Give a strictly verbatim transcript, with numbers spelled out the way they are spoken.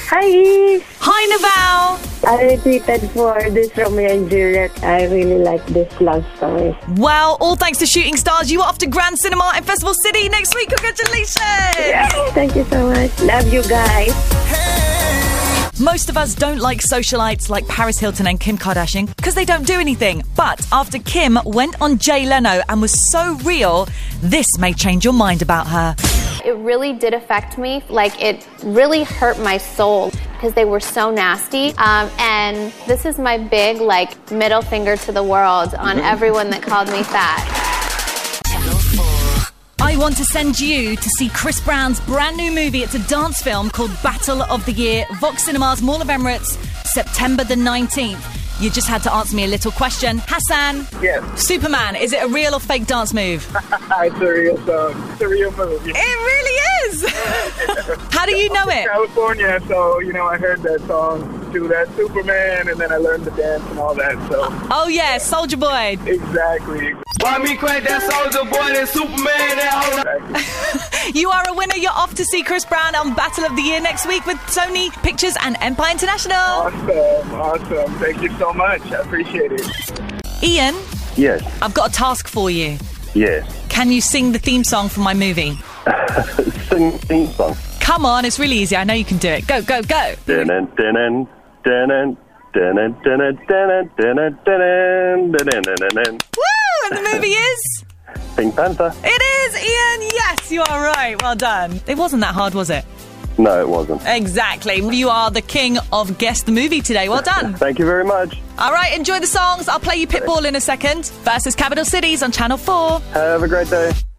Hi! Hi, Naval! I retweeted for this Romeo and Juliet. I really like this love story. Well, all thanks to Shooting Stars, you are off to Grand Cinema in Festival City next week. Congratulations! Yeah, thank you so much. Love you guys. Most of us don't like socialites like Paris Hilton and Kim Kardashian because they don't do anything. But after Kim went on Jay Leno and was so real, this may change your mind about her. It really did affect me. Like, it really hurt my soul because they were so nasty. Um, and this is my big, like, middle finger to the world on everyone that called me fat. I want to send you to see Chris Brown's brand new movie. It's a dance film called Battle of the Year. Vox Cinemas, Mall of Emirates, September the nineteenth. You just had to answer me a little question. Hassan? Yes. Superman, is it a real or fake dance move? It's a real song. It's a real movie. It really is! How do you know I'm from it? California, so, you know, I heard that song to that Superman, and then I learned the dance and all that, so. Oh, yeah, Soulja Boy. Exactly. Why me crank that Soulja Boy, that Superman, that whole... Exactly. You are a winner. You're off to see Chris Brown on Battle of the Year next week with Sony Pictures and Empire International. Awesome, awesome. Thank you so much. I appreciate it. Ian, Yes, I've got a task for you. yes. Can you sing the theme song from my movie? Sing the theme song. Come on, it's really easy. I know you can do it. Go, go, go. Dun-dun, dun-dun, dun-dun, dun-dun, dun-dun, dun-dun, dun-dun, dun-dun, dun-dun, dun-dun. Woo! And the movie is? Pink Panther. It is, Ian. Yes, you are right. Well done. It wasn't that hard, was it? No, it wasn't. Exactly. You are the king of Guess the Movie today. Well done. Thank you very much. All right, enjoy the songs. I'll play you Pitbull in a second. Versus Capital Cities on Channel four. Have a great day.